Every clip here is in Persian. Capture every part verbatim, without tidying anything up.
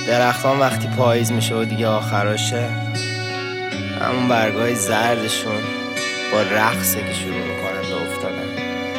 درختان وقتی پاییز میشه و دیگه آخراشه، همون برگای زردشون با رقصه که شروع میکنن به افتادن.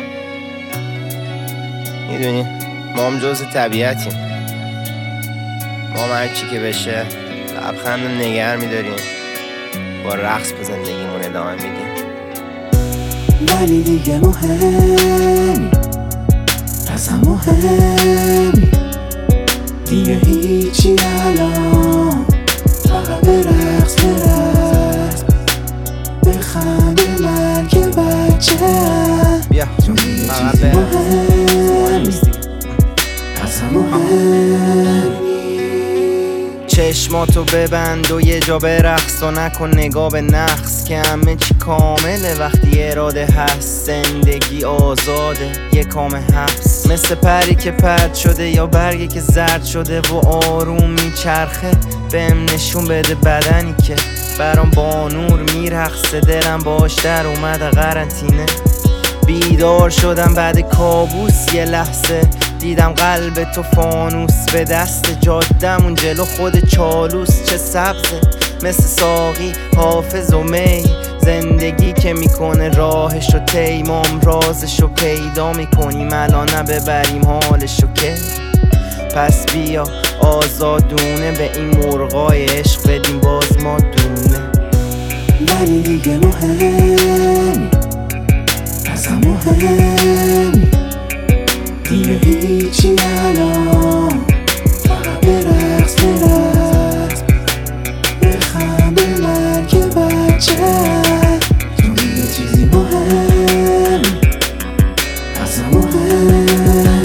میدونی ما هم جز طبیعتیم، ما هم هرچی که بشه لبخند نگر میداریم، با رقص به زندگیمون ادامه میدیم. ولی دیگه مهمی، اصلا مهمی دیگه هیچی الان، فقط برقص برقص بخنده من که بچه بیا چون یه چیزی مهم اصلا مهمی. چشماتو ببند و یه جا برقص و نکن نگاه به نقص، که همه چی کامله وقتی اراده هست. زندگی آزاده یه کام حبس، مثل پری که پرد شده یا برگی که زرد شده و آروم میچرخه. بهم نشون بده بدنی که برام با نور میرقصه، دلم باش در اومده قرنطینه. بیدار شدم بعد کابوس، یه لحظه دیدم قلب تو فانوس به دست جادمون جلو خود چالوس. چه سبزه مثل ساقی حافظ و می، زندگی که میکنه راهشو طی، ما هم رازشو پیدا میکنیم الان نه ببریم حالشو که. پس بیا آزادونه به این مرغای عشق بدیم باز ما دونه. ولی دیگه مهمی، اصلا مهمی دیگه هیچی الان، فقط برقص برقص بخنده من که بچه چون یه چیزی مهم اصلا مهم.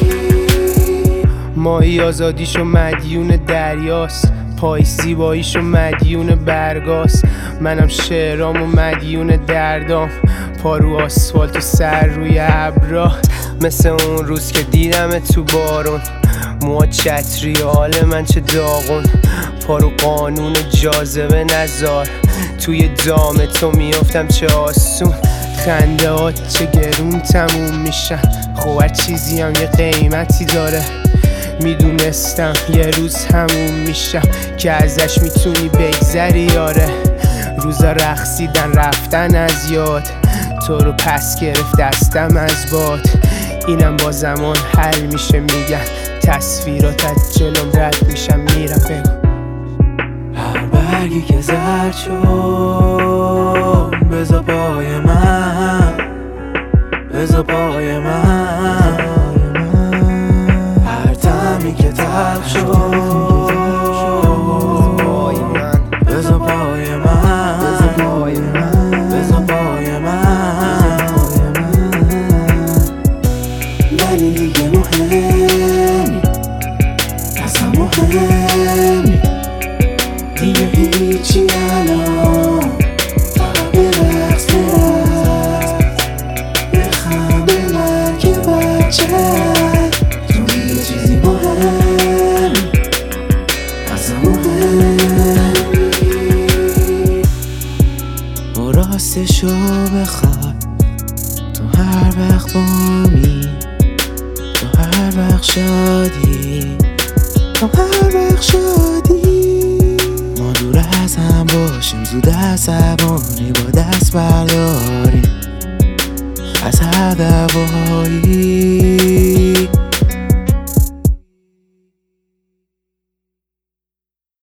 ماهی آزادیشو مدیون دریاست، پای زیباییشو مدیون برگاست. منم شعرامو مدیون دردام، پا رو آسفالت و سر روی ابرا. مثل اون روز که دیدم تو بارون، موها چتری حال من چه داغون. پا رو قانون جاذبه نزار، توی دام تو میافتم چه آسون. خنده هات چه گرون تموم میشن، خب هر چیزی هم یه قیمتی داره. میدونستم یه روز همون میشم که ازش میتونی بگذری یاره. روزا رقصیدن رفتن از یاد، تو رو پس گرفت دستم از باد. اینم با زمان حل میشه میگن، تصویرات از جلوم رد میشم میرم. بگو هر برگی که زرد شد بذار پای من، بذار پای من. هر تمی که تلخ شد بذار پای من، بذار پای من. ولی دیگه مهمی، اصلا مهمی دیگه هیچی الان، فقط برقص برقص بخنده من که بچه چون یه چیزی مهم اصلا مهمی. و راستشو بخوای تو هر وقت بامی، تو هر وقت شادی، تو هر وقت شادی ما دور از هم باشیم، زود عصبانی با دست برداریم از هر دوایی.